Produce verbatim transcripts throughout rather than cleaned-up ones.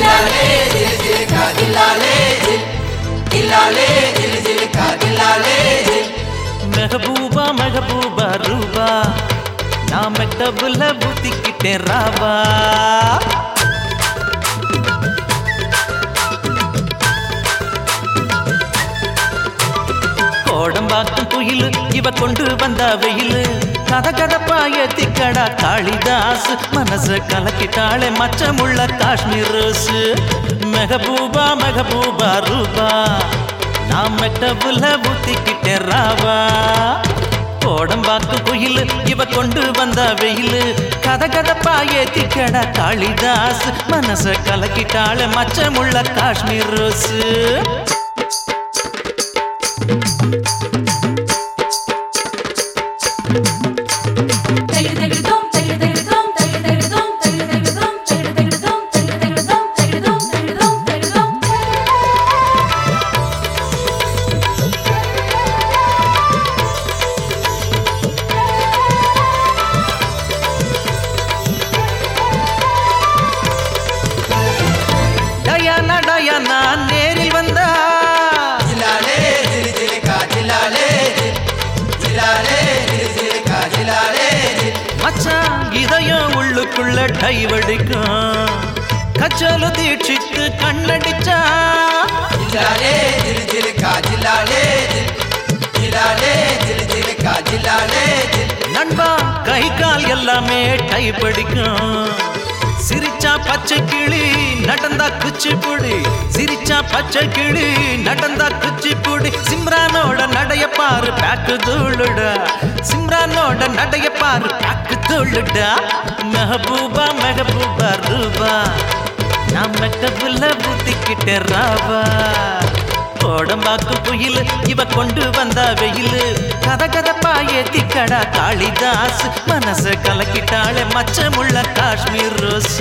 दिलाले दिल दिल का दिलाले दिल दिलाले दिल दिल का दिलाले दिल महबूबा महबूबा रूबा ना मकतबुल बुतिकिटे रावा கோடம்பாக்கும் குயில் இவ கொண்டு வந்த வெயில் கத கதப்பாய திக்கடா காளிதாஸ் மனச கலக்கிட்டாளே மச்சமுள்ள காஷ்மீர் ரோஸ் மெஹபூபா மெஹபூபா ரூபா நான் மெக்டபுல ஊத்திக்கிட்டே ராவா கோடம்பாக்கும் குயில் இவ கொண்டு வந்த வெயில் கத கதப்பாய திக்கடா காளிதாஸ் மனச கலக்கிட்டாளே மச்சமுள்ள காஷ்மீர் ரோஸ் டயானா டயானா நேரில் வந்தா दिलाले दिल दिल का दिलाले दिल दिलाले दिल दिल का दिलाले दिल மச்சான் இதயம் உள்ளுக்குள்ள டைவடிக்கும் கச்சலு தீட்சித்து கண்ணடிச்சா दिलाले दिल दिल का दिलाले दिल दिलाले दिल दिल का दिलाले दिल நண்பா கை கால் எல்லாமே டைபடிக்கும் சிரிச்சா பச்சை கிளி நடந்தா குச்சிப்புடி சிரிச்சா பச்சை கிளி நடந்தா குச்சிப்புடி சிம்ரானோட நடைய பாரு பேக்கு தூளுடா சிம்ரானோட நடைய பாரு பேக்கு தூளுடா மெஹபூபா மெஹபூபா ரூபா நான் மெக்கபுல்ல ஊத்திக்கிட்டே ராவா கோடம்பாக்கு குயில் இவ கொண்டு வந்த வெயில் கத கதப்பாய திக்கடா காளிதாஸ் மனச கலக்கிட்டாளே மச்சமுள்ள காஷ்மீர் ரோஸ்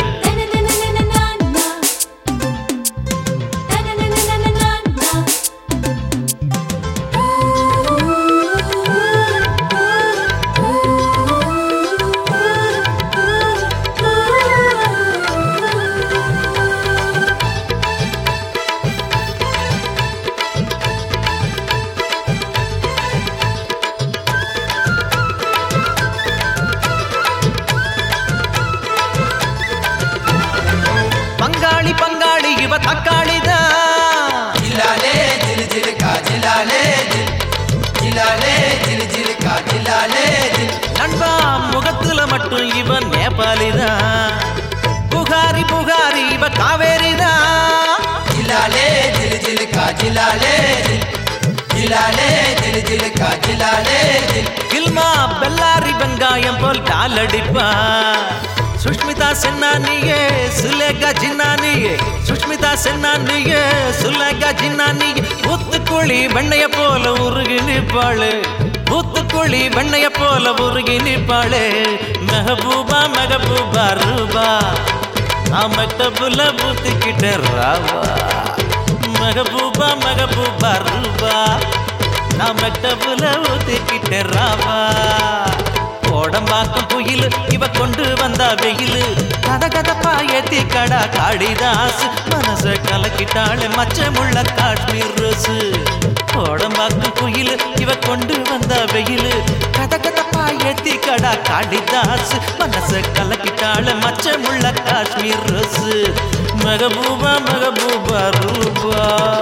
பங்காளி பங்காளி இவ தக்காளிதா दिलाले दिल दिल का दिलाले दिल दिलाले दिल दिल का दिलाले दिल நண்பா முகத்துல மட்டும் இவ நேபாளிதா புகாரி புகாரி இவ காவேரிதா दिलाले दिल दिल का दिलाले दिल दिलाले दिल दिल का दिलाले दिल கில்மா பெல்லாரி வெங்காயம் போல் டாலடிப்பா சுஷ்மிதா சென்னானியே சுலேகா ஜின்னானியே சுஷ்மிதா சென்னானியே சுலேகா ஜின்னானியே ஊத்துக்குழி வெண்ணைய போல உருகி நிற்பாளே ஊத்துக்குழி வெண்ணைய போல உருகி நிற்பாளே மெஹபூபா மெஹபூபா ரூபா நான் மெக்டபுல ஊத்திக்கிட்டே ராவா மெஹபூபா மெஹபூபா ரூபா நான் மெக்டபுல ஊத்திக்கிட்டே ராவா கோடம்பாக்கும் குயில் இவ கொண்டு வந்த வெயில் கத கதப்பாய திக்கடா காளிதாஸ் மனச கலக்கிட்டாளே மச்சமுள்ள காஷ்மீர் ரோஸ் கோடம்பாக்கும் குயில் இவ கொண்டு வந்த வெயில் கத கதப்பாய திக்கடா காளிதாஸ் மனச கலக்கிட்டாளே மச்சமுள்ள காஷ்மீர் ரோஸ் மெஹபூபா மெஹபூபா ரூபா